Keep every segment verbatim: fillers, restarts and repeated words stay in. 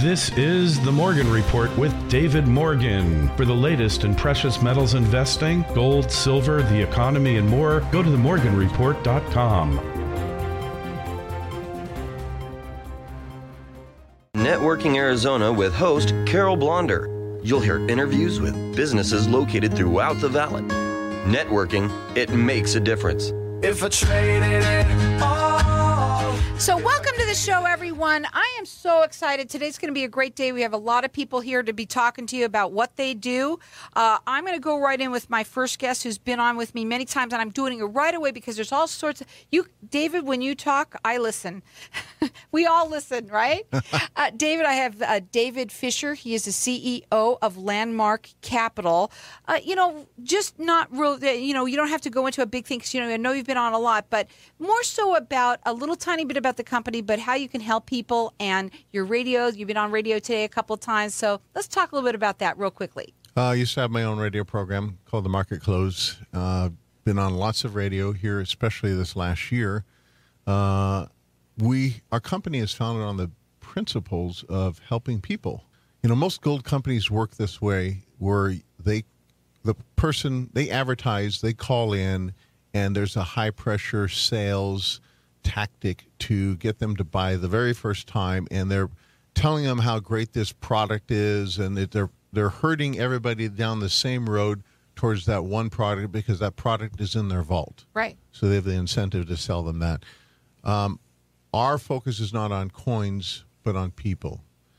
This is The Morgan Report with David Morgan. For the latest in precious metals investing, gold, silver, the economy, and more, go to the morgan report dot com. Networking Arizona with host Carol Blonder. You'll hear interviews with businesses located throughout the valley. Networking, it makes a difference. If I traded it all. So welcome to the show, everyone. I am so excited. Today's going to be a great day. We have a lot of people here to be talking to you about what they do. Uh, I'm going to go right in with my first guest who's been on with me many times, and I'm doing it right away because there's all sorts of... You, David, when you talk, I listen. We all listen, right? uh, David, I have uh, David Fisher. He is the C E O of Landmark Capital. Uh, you know, just not real... You know, you don't have to go into a big thing because, you know, I know you've been on a lot, but more so about a little tiny bit about the company, but how you can help people and your radio. You've been on radio today a couple of times, so let's talk a little bit about that real quickly. Uh, I used to have my own radio program called The Market Close. Uh, been on lots of radio here, especially this last year. Uh, we, our company is founded on the principles of helping people. You know, most gold companies work this way, where they, the person, they advertise, they call in, and there's a high-pressure sales tactic to get them to buy the very first time, and they're telling them how great this product is, and that they're they're herding everybody down the same road towards that one product because that product is in their vault. Right. So they have the incentive to sell them that. Um, our focus is not on coins, but on people,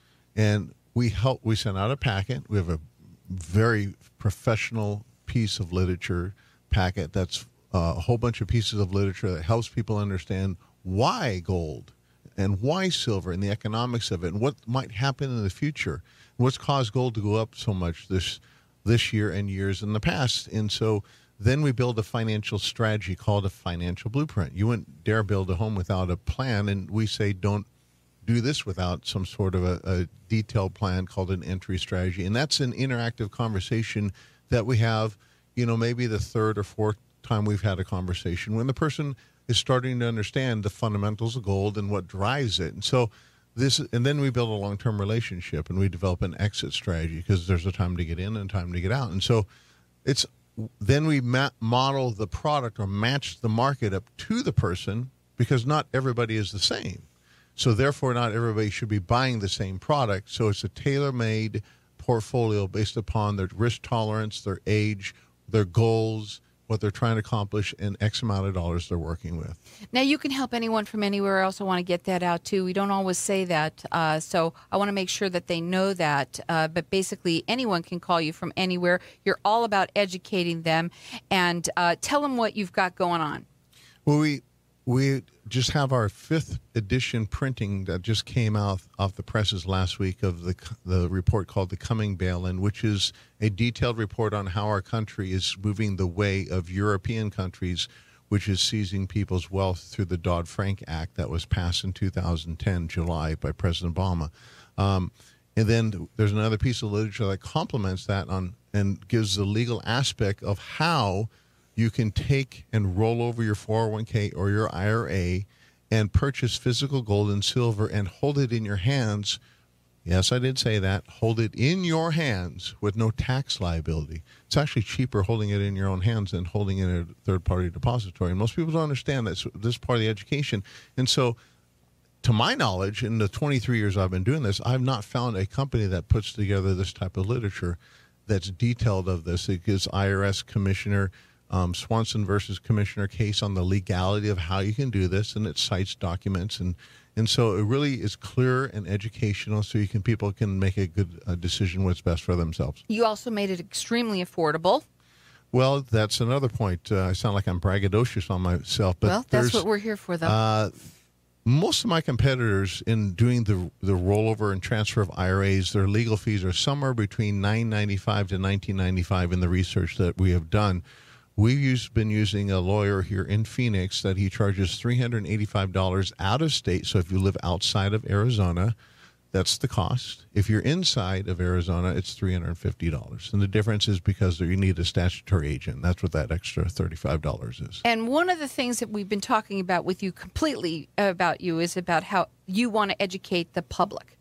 and we help. We send out a packet. We have a very professional piece of literature packet that's Uh, a whole bunch of pieces of literature that helps people understand why gold and why silver and the economics of it and what might happen in the future, what's caused gold to go up so much this this year and years in the past. And so then we build a financial strategy called a financial blueprint. You wouldn't dare build a home without a plan, and we say don't do this without some sort of a, a detailed plan called an entry strategy. And that's an interactive conversation that we have, you know, maybe the third or fourth time we've had a conversation when the person is starting to understand the fundamentals of gold and what drives it. And so this, and then we build a long-term relationship and we develop an exit strategy because there's a time to get in and time to get out. And so it's, then we ma- model the product or match the market up to the person because not everybody is the same. So therefore not everybody should be buying the same product. So it's a tailor-made portfolio based upon their risk tolerance, their age, their goals, what they're trying to accomplish, and X amount of dollars they're working with. Now, you can help anyone from anywhere else. I want to get that out, too. We don't always say that, uh, so I want to make sure that they know that. Uh, but basically, anyone can call you from anywhere. You're all about educating them, and uh, tell them what you've got going on. Well, we we just have our fifth edition printing that just came out off the presses last week of the the report called The Coming Bail-In, which is a detailed report on how our country is moving the way of European countries, which is seizing people's wealth through the Dodd-Frank Act that was passed in two thousand ten, July, by President Obama. Um, and then there's another piece of literature that complements that on and gives the legal aspect of how you can take and roll over your four oh one k or your I R A and purchase physical gold and silver and hold it in your hands. Yes, I did say that. Hold it in your hands with no tax liability. It's actually cheaper holding it in your own hands than holding it in a third-party depository. And most people don't understand that. So this is part of the education. And so, to my knowledge, in the twenty-three years I've been doing this, I've not found a company that puts together this type of literature that's detailed of this. It gives I R S Commissioner Um, Swanson versus Commissioner case on the legality of how you can do this, and it cites documents, and and so it really is clear and educational, so you can people can make a good uh, decision what's best for themselves. You also made it extremely affordable. Well, that's another point. Uh, I sound like I'm braggadocious on myself, but well, that's what we're here for, though. Uh, most of my competitors in doing the the rollover and transfer of I R As, their legal fees are somewhere between nine ninety-five to nineteen ninety-five in the research that we have done. We've used, been using a lawyer here in Phoenix that he charges three hundred eighty-five dollars out of state. So if you live outside of Arizona, that's the cost. If you're inside of Arizona, it's three hundred fifty dollars. And the difference is because you need a statutory agent. That's what that extra thirty-five dollars is. And one of the things that we've been talking about with you completely about you is about how you want to educate the public.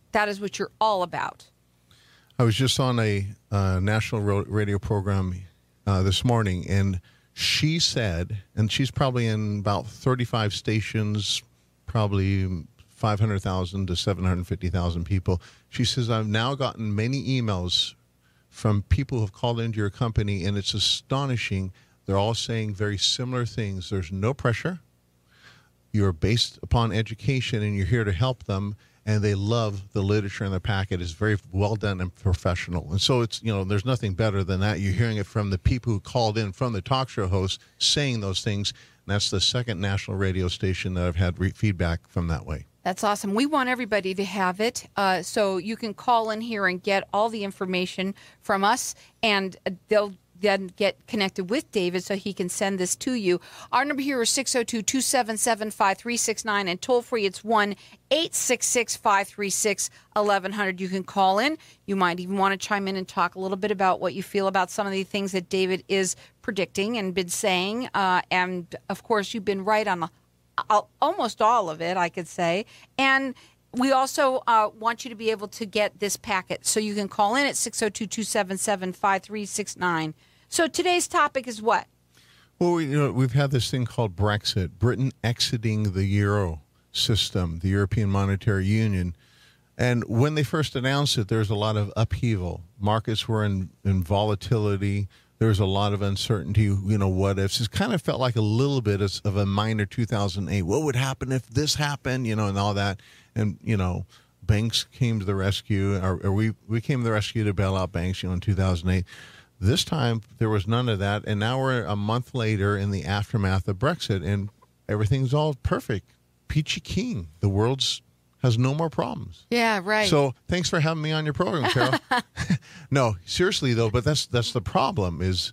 that is what you're all about. I was just on a uh, national ro- radio program uh, this morning, and she said, and she's probably in about thirty-five stations, probably five hundred thousand to seven hundred fifty thousand people. She says, I've now gotten many emails from people who have called into your company, and it's astonishing. They're all saying very similar things. There's no pressure. You're based upon education, and you're here to help them. And they love the literature in the packet. It's very well done and professional. And so it's, you know, there's nothing better than that. You're hearing it from the people who called in, from the talk show hosts saying those things. And that's the second national radio station that I've had re- feedback from that way. That's awesome. We want everybody to have it. Uh, so you can call in here and get all the information from us, and they'll then get connected with David so he can send this to you. Our number here is six oh two, two seven seven, five three six nine, and toll free it's one eight six six, five three six, eleven hundred. You can call in. You might even want to chime in and talk a little bit about what you feel about some of the things that David is predicting and been saying. Uh, and, of course, you've been right on the, uh, almost all of it, I could say. And we also uh, want you to be able to get this packet. So you can call in at six oh two, two seven seven, five three six nine. So today's topic is what? Well, we, you know, we've had this thing called Brexit, Britain exiting the Euro system, the European Monetary Union. And when they first announced it, there was a lot of upheaval. Markets were in, in volatility. There was a lot of uncertainty, you know, what ifs. It kind of felt like a little bit of, of a minor two thousand eight. What would happen if this happened, you know, and all that. And, you know, banks came to the rescue, or, or we, we came to the rescue to bail out banks, you know, in two thousand eight. This time, there was none of that, and now we're a month later in the aftermath of Brexit, and everything's all perfect. Peachy keen. The world's has no more problems. Yeah, right. So thanks for having me on your program, Carol. No, seriously, though, but that's that's the problem, is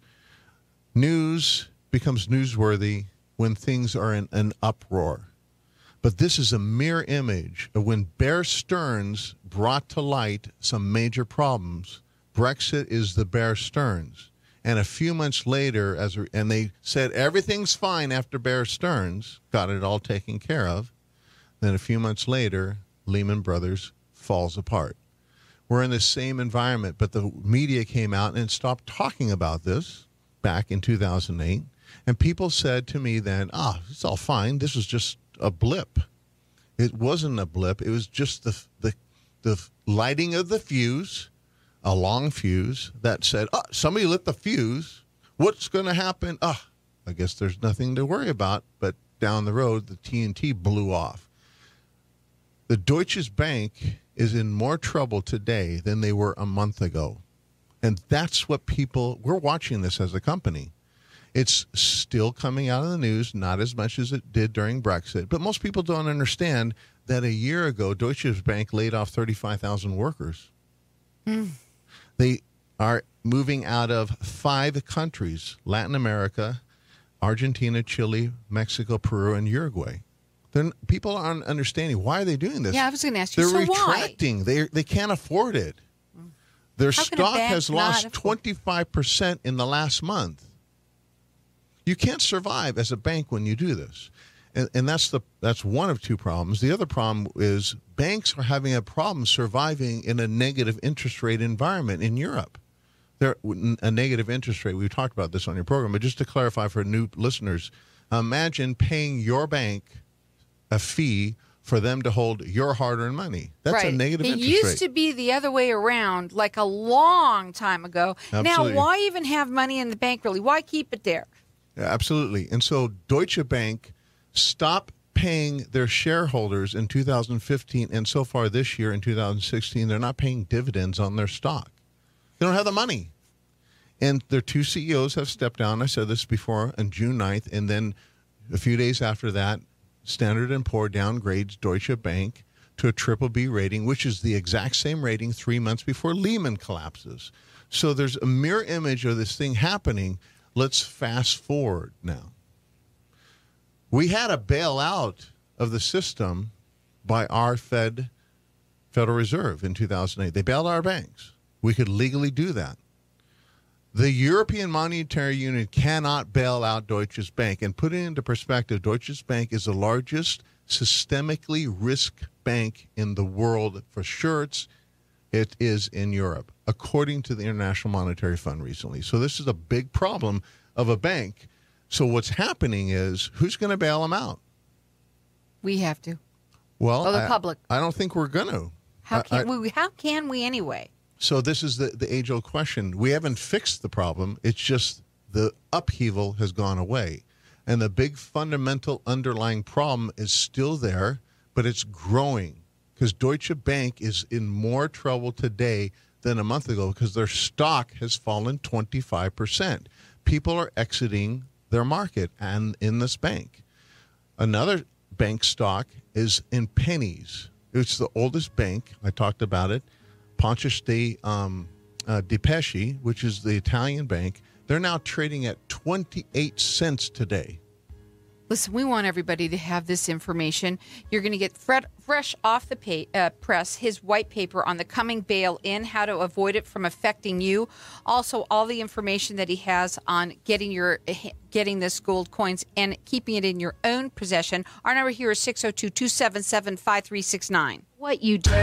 news becomes newsworthy when things are in an uproar. But this is a mirror image of when Bear Stearns brought to light some major problems. Brexit is the Bear Stearns. And a few months later, as and they said everything's fine after Bear Stearns got it all taken care of. Then a few months later, Lehman Brothers falls apart. We're in the same environment, but the media came out and stopped talking about this back in two thousand eight. And people said to me then, ah, it's all fine. This was just a blip. It wasn't a blip. It was just the the, the lighting of the fuse, a long fuse that said, oh, somebody lit the fuse. What's going to happen? Ah, I guess there's nothing to worry about. But down the road, the T N T blew off. The Deutsche Bank is in more trouble today than they were a month ago. And that's what people, we're watching this as a company. It's still coming out of the news, not as much as it did during Brexit. But most people don't understand that a year ago, Deutsche Bank laid off thirty-five thousand workers. Mm. They are moving out of five countries, Latin America, Argentina, Chile, Mexico, Peru, and Uruguay. They're, people aren't understanding. Why are they doing this? Yeah, I was going to ask you, They're so retracting. Why? They they can't afford it. Their How can a stock bank has not lost afford- twenty-five percent in the last month. You can't survive as a bank when you do this. And, and that's the that's one of two problems. The other problem is banks are having a problem surviving in a negative interest rate environment in Europe. They're a negative interest rate. We've talked about this on your program, but just to clarify for new listeners, imagine paying your bank a fee for them to hold your hard-earned money. That's right. a negative it interest used rate. to be the other way around, like a long time ago. Absolutely. Now, why even have money in the bank, really? Why keep it there? Yeah, absolutely. And so Deutsche Bank stopped paying their shareholders in two thousand fifteen, and so far this year in two thousand sixteen, they're not paying dividends on their stock. They don't have the money. And their two C E Os have stepped down. I said this before, on June ninth, and then a few days after that, Standard and Poor downgrades Deutsche Bank to a triple B rating, which is the exact same rating three months before Lehman collapses. So there's a mirror image of this thing happening. Let's fast forward now. We had a bailout of the system by our Fed, Federal Reserve in two thousand eight. They bailed our banks. We could legally do that. The European Monetary Union cannot bail out Deutsche Bank. And put it into perspective, Deutsche Bank is the largest systemically risk bank in the world for shirts. It is in Europe, according to the International Monetary Fund recently. So this is a big problem of a bank. So what's happening is, who's going to bail them out? We have to. Well, Oh, the I, public. I don't think we're going to. How I- can I- we? How can we anyway? So this is the, the age-old question. We haven't fixed the problem. It's just the upheaval has gone away. And the big fundamental underlying problem is still there, but it's growing. Because Deutsche Bank is in more trouble today than a month ago because their stock has fallen twenty-five percent. People are exiting their market and in this bank. Another bank stock is in pennies. It's the oldest bank. I talked about it. Pontius de, um, uh, de Pesci, which is the Italian bank. They're now trading at twenty-eight cents today. Listen, we want everybody to have this information. You're going to get fre- fresh off the pay, uh, press his white paper on the coming bail-in, how to avoid it from affecting you. Also, all the information that he has on getting your getting this gold coins and keeping it in your own possession. Our number here is six oh two, two seven seven, five three six nine. What you do.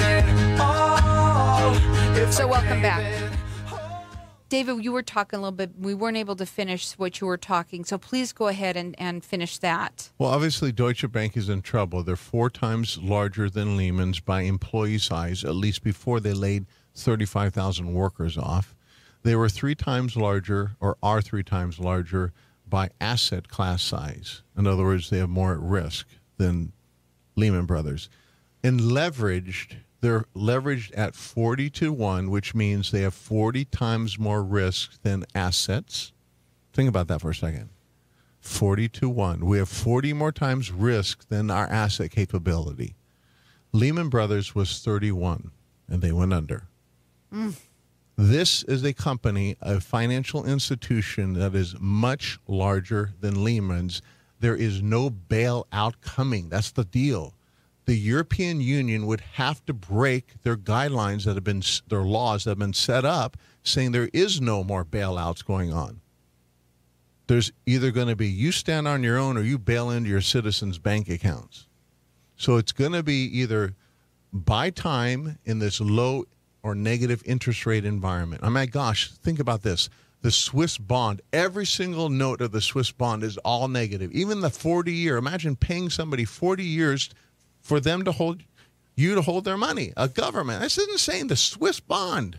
So welcome back. David, you were talking a little bit. We weren't able to finish what you were talking, so please go ahead and, and finish that. Well, obviously, Deutsche Bank is in trouble. They're four times larger than Lehman's by employee size, at least before they laid thirty-five thousand workers off. They were three times larger, or are three times larger, by asset class size. In other words, they have more at risk than Lehman Brothers. And leveraged, they're leveraged at forty to one, which means they have forty times more risk than assets. Think about that for a second. forty to one. We have forty more times risk than our asset capability. Lehman Brothers was thirty-one, and they went under. Mm. This is a company, a financial institution that is much larger than Lehman's. There is no bailout coming. That's the deal. The European Union would have to break their guidelines that have been, their laws that have been set up, saying there is no more bailouts going on. There's either going to be you stand on your own or you bail into your citizens' bank accounts. So it's going to be either buy time in this low or negative interest rate environment. Oh my gosh, think about this. The Swiss bond, every single note of the Swiss bond is all negative. Even the forty year, imagine paying somebody forty years for them to hold, you to hold their money, a government. This isn't saying the Swiss bond.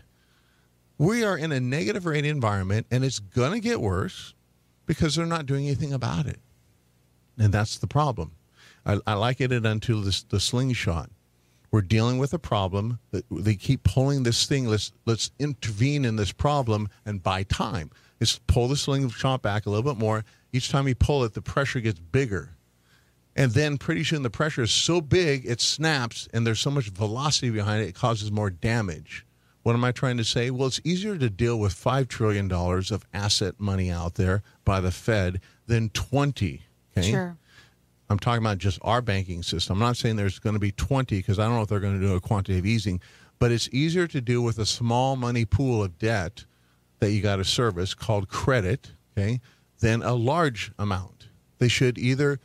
We are in a negative rate environment, and it's going to get worse because they're not doing anything about it. And that's the problem. I, I liken it unto this, the slingshot. We're dealing with a problem that they keep pulling this thing. Let's let's intervene in this problem and buy time. Let's pull the slingshot back a little bit more. Each time you pull it, the pressure gets bigger. And then pretty soon the pressure is so big, it snaps, and there's so much velocity behind it, it causes more damage. What am I trying to say? Well, it's easier to deal with five trillion dollars of asset money out there by the Fed than twenty. Okay? Sure. I'm talking about just our banking system. I'm not saying there's going to be twenty because I don't know if they're going to do a quantitative easing, but it's easier to deal with a small money pool of debt that you got to service called credit, okay, than a large amount. They should either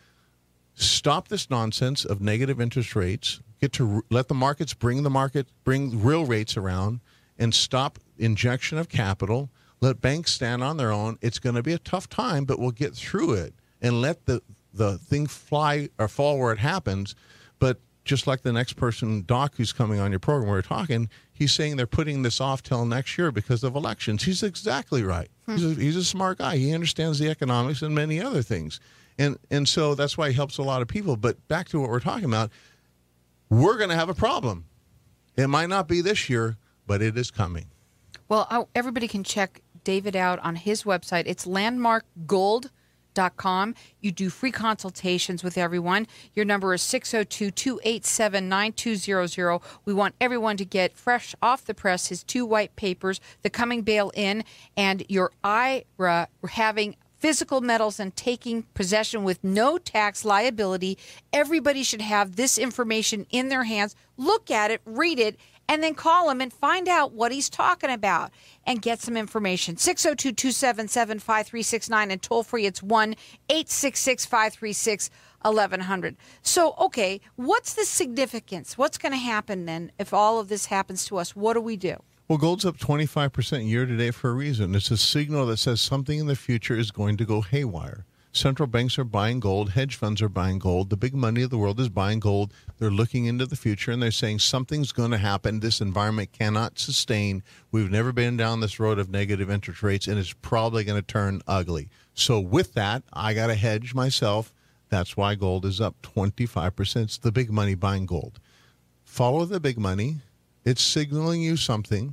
stop this nonsense of negative interest rates, get to r- let the markets bring the market, bring real rates around, and stop injection of capital. Let banks stand on their own. It's going to be a tough time, but we'll get through it and let the, the thing fly or fall where it happens. But just like the next person, Doc, who's coming on your program, we we're talking, he's saying they're putting this off till next year because of elections. He's exactly right. Hmm. He's, a, he's a smart guy. He understands the economics and many other things. And and so that's why he helps a lot of people. But back to what we're talking about, we're going to have a problem. It might not be this year, but it is coming. Well, I, everybody can check David out on his website. It's landmark gold dot com. You do free consultations with everyone. Your number is six oh two, two eight seven, nine two zero zero. We want everyone to get fresh off the press his two white papers, the coming bail in, and your I R A having physical metals and taking possession with no tax liability. Everybody should have this information in their hands. Look at it, read it, and then call him and find out what he's talking about and get some information. six oh two, two seven seven, five three six nine and toll free, it's one eight six six, five three six, eleven hundred. So, okay, what's the significance? What's going to happen then if all of this happens to us? What do we do? Well, gold's up twenty-five percent year to date for a reason. It's a signal that says something in the future is going to go haywire. Central banks are buying gold. Hedge funds are buying gold. The big money of the world is buying gold. They're looking into the future, and they're saying something's going to happen. This environment cannot sustain. We've never been down this road of negative interest rates, and it's probably going to turn ugly. So with that, I got to hedge myself. That's why gold is up twenty-five percent. It's the big money buying gold. Follow the big money. It's signaling you something.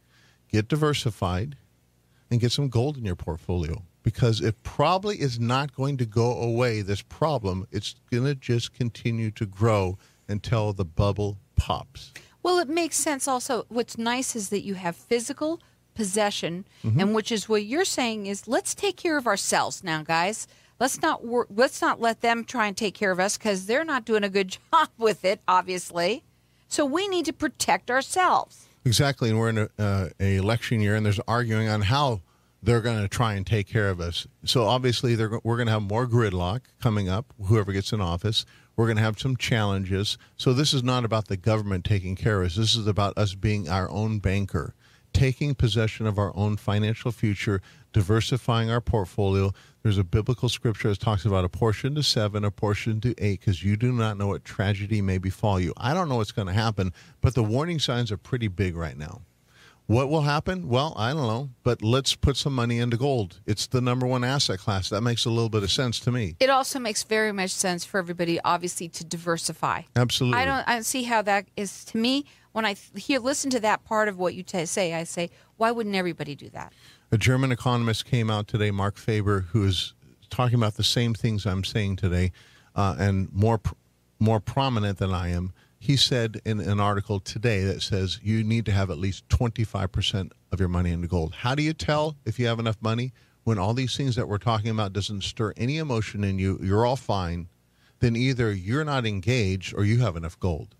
Get diversified and get some gold in your portfolio, because it probably is not going to go away, this problem. It's going to just continue to grow until the bubble pops. Well, it makes sense also. What's nice is that you have physical possession, mm-hmm. and which is what you're saying is, let's take care of ourselves now, guys. Let's not work, let's not let them try and take care of us, because they're not doing a good job with it, obviously. So we need to protect ourselves. Exactly, and we're in a, uh, a election year, and there's arguing on how they're going to try and take care of us. So obviously, they're, we're going to have more gridlock coming up, whoever gets in office. We're going to have some challenges. So this is not about the government taking care of us. This is about us being our own banker, taking possession of our own financial future, diversifying our portfolio. There's a biblical scripture that talks about a portion to seven, a portion to eight, because you do not know what tragedy may befall you. I don't know what's going to happen, but the warning signs are pretty big right now. What will happen? Well, I don't know, but let's put some money into gold. It's the number one asset class. That makes a little bit of sense to me. It also makes very much sense for everybody, obviously, to diversify. Absolutely. I don't, I don't see how that is, to me, when I hear, listen to that part of what you t- say, I say, why wouldn't everybody do that? A German economist came out today, Mark Faber, who is talking about the same things I'm saying today, uh, and more pr- more prominent than I am. He said in an article today that says you need to have at least twenty-five percent of your money into gold. How do you tell if you have enough money? When all these things that we're talking about doesn't stir any emotion in you, you're all fine, then either you're not engaged or you have enough gold,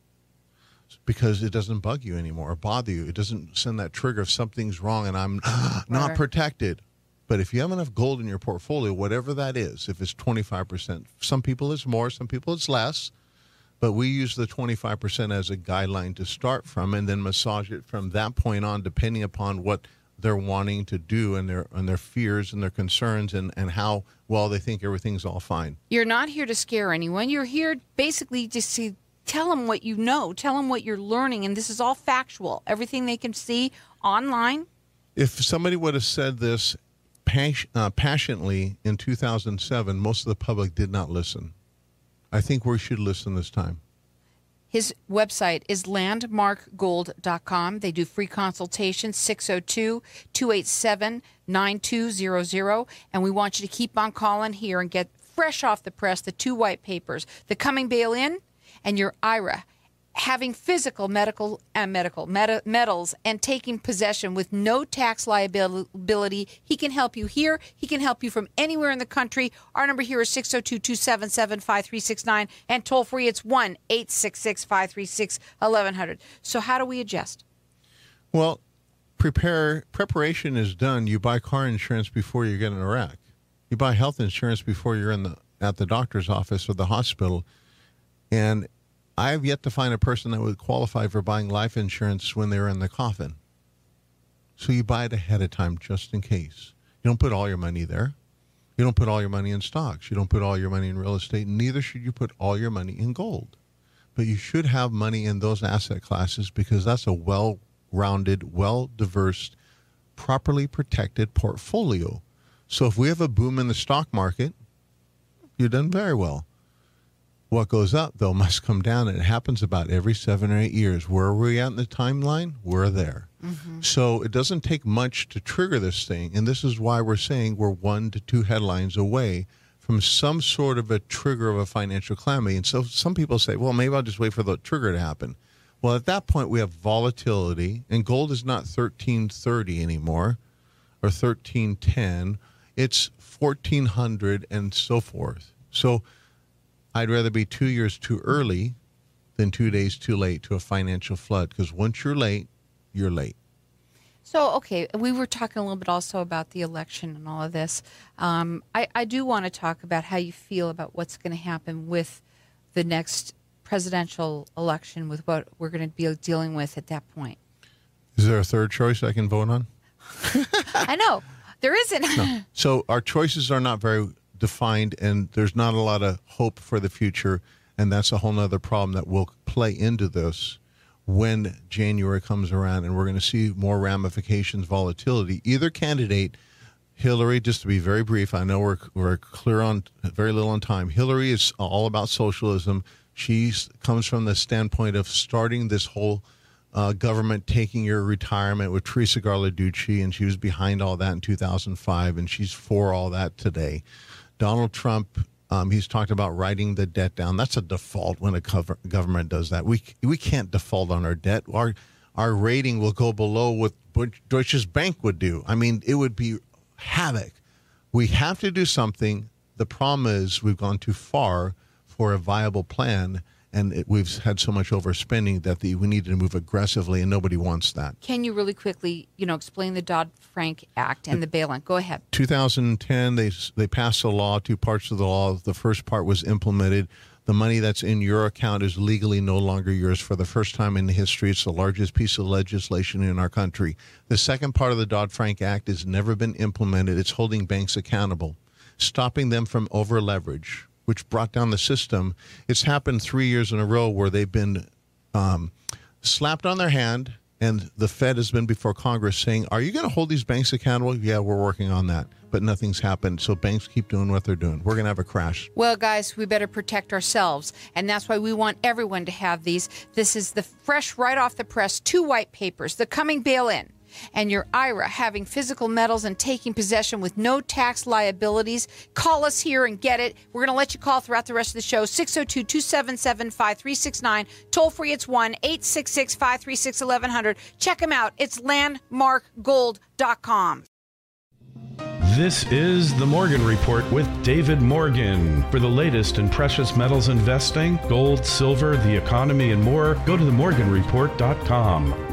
because it doesn't bug you anymore or bother you. It doesn't send that trigger if something's wrong and I'm not protected. But if you have enough gold in your portfolio, whatever that is, if it's twenty-five percent, some people it's more, some people it's less. But we use the twenty-five percent as a guideline to start from, and then massage it from that point on, depending upon what they're wanting to do and their and their fears and their concerns, and, and how well they think everything's all fine. You're not here to scare anyone. You're here basically to see, tell them what you know, tell them what you're learning, and this is all factual. Everything they can see online. If somebody would have said this pas- uh, passionately in two thousand seven, most of the public did not listen. I think we should listen this time. His website is landmark gold dot com. They do free consultations, six oh two, two eight seven, nine two zero zero. And we want you to keep on calling here and get fresh off the press the two white papers, the Coming Bail-In and your I R A. Having physical, medical, and medical meta, metals and taking possession with no tax liability. He can help you here. He can help you from anywhere in the country. Our number here is six oh two, two seven seven, five three six nine, and toll free it's one eight six six, five three six, eleven hundred. So how do we adjust? Well, prepare preparation is done. You buy car insurance before you get in a wreck. You buy health insurance before you're in the at the doctor's office or the hospital. And I have yet to find a person that would qualify for buying life insurance when they're in the coffin. So you buy it ahead of time just in case. You don't put all your money there. You don't put all your money in stocks. You don't put all your money in real estate. Neither should you put all your money in gold. But you should have money in those asset classes, because that's a well-rounded, well-diverse, properly protected portfolio. So if we have a boom in the stock market, you've done very well. What goes up, though, must come down, and it happens about every seven or eight years. Where are we at in the timeline? We're there. Mm-hmm. So it doesn't take much to trigger this thing, and this is why we're saying we're one to two headlines away from some sort of a trigger of a financial calamity. And so some people say, well, maybe I'll just wait for the trigger to happen. Well, at that point, we have volatility, and gold is not thirteen thirty anymore or thirteen ten. It's fourteen hundred and so forth. So I'd rather be two years too early than two days too late to a financial flood, because once you're late, you're late. So, okay, we were talking a little bit also about the election and all of this. Um, I, I do want to talk about how you feel about what's going to happen with the next presidential election, with what we're going to be dealing with at that point. Is there a third choice I can vote on? I know. There isn't. No. So our choices are not very defined, and there's not a lot of hope for the future, and that's a whole other problem that will play into this when January comes around, and we're going to see more ramifications, volatility. Either candidate, Hillary, just to be very brief, I know we're we're clear on very little on time. Hillary is all about socialism. She comes from the standpoint of starting this whole uh, government taking your retirement with Teresa Garladucci, and she was behind all that in two thousand five, and she's for all that today. Donald Trump, Um, he's talked about writing the debt down. That's a default when a cover, government does that. We we can't default on our debt. Our our rating will go below what Deutsche Bank would do. I mean, it would be havoc. We have to do something. The problem is we've gone too far for a viable plan, and it, we've had so much overspending that the, we need to move aggressively, and nobody wants that. Can you really quickly, you know, explain the Dodd-Frank Act and the bail-in? Go ahead. two thousand ten, they they passed a law, two parts of the law. The first part was implemented. The money that's in your account is legally no longer yours for the first time in history. It's the largest piece of legislation in our country. The second part of the Dodd-Frank Act has never been implemented. It's holding banks accountable, stopping them from over-leverage, which brought down the system. It's happened three years in a row where they've been um, slapped on their hand, and the Fed has been before Congress saying, are you going to hold these banks accountable? Yeah, we're working on that. But nothing's happened, so banks keep doing what they're doing. We're going to have a crash. Well, guys, we better protect ourselves, and that's why we want everyone to have these. This is the fresh, right off the press, two white papers, The Coming Bail-In, and your I R A having physical metals and taking possession with no tax liabilities. Call us here and get it. We're going to let you call throughout the rest of the show. six oh two, two seven seven, five three six nine. Toll free, it's one eight six six, five three six, eleven hundred. Check them out. It's landmark gold dot com. This is the Morgan Report with David Morgan. For the latest in precious metals investing, gold, silver, the economy, and more, go to the morgan report dot com.